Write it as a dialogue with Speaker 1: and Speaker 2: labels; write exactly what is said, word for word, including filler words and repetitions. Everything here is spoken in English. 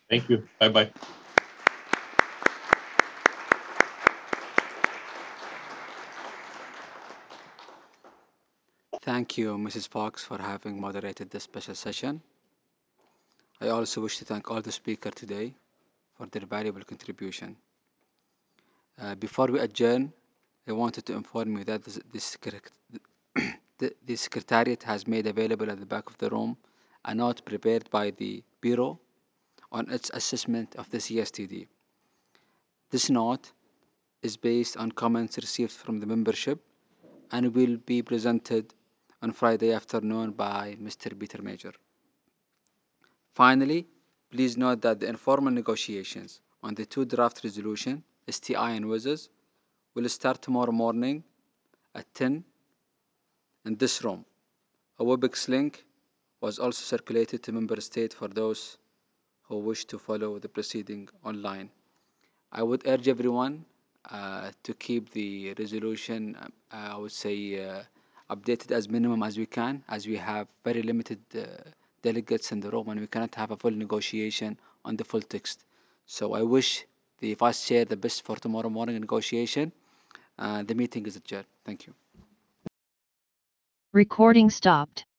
Speaker 1: Thank you. Bye bye.
Speaker 2: Thank you, Missus Fox, for having moderated this special session. I also wish to thank all the speakers today for their valuable contribution. Uh, before we adjourn, I wanted to inform you that this, this, secret- the, the Secretariat has made available at the back of the room a note prepared by the Bureau on its assessment of the C S T D. This note is based on comments received from the membership and will be presented on Friday afternoon by Mister Peter Major. Finally, please note that the informal negotiations on the two draft resolution, S T I and WIZES, will start tomorrow morning at ten in this room. A WebEx link was also circulated to member states for those who wish to follow the proceeding online. I would urge everyone uh, to keep the resolution, uh, I would say, uh, updated as minimum as we can, as we have very limited uh, delegates in the room and we cannot have a full negotiation on the full text. So I wish the Vice Chair the best for tomorrow morning negotiation. Uh, the meeting is adjourned. Thank you.
Speaker 3: Recording stopped.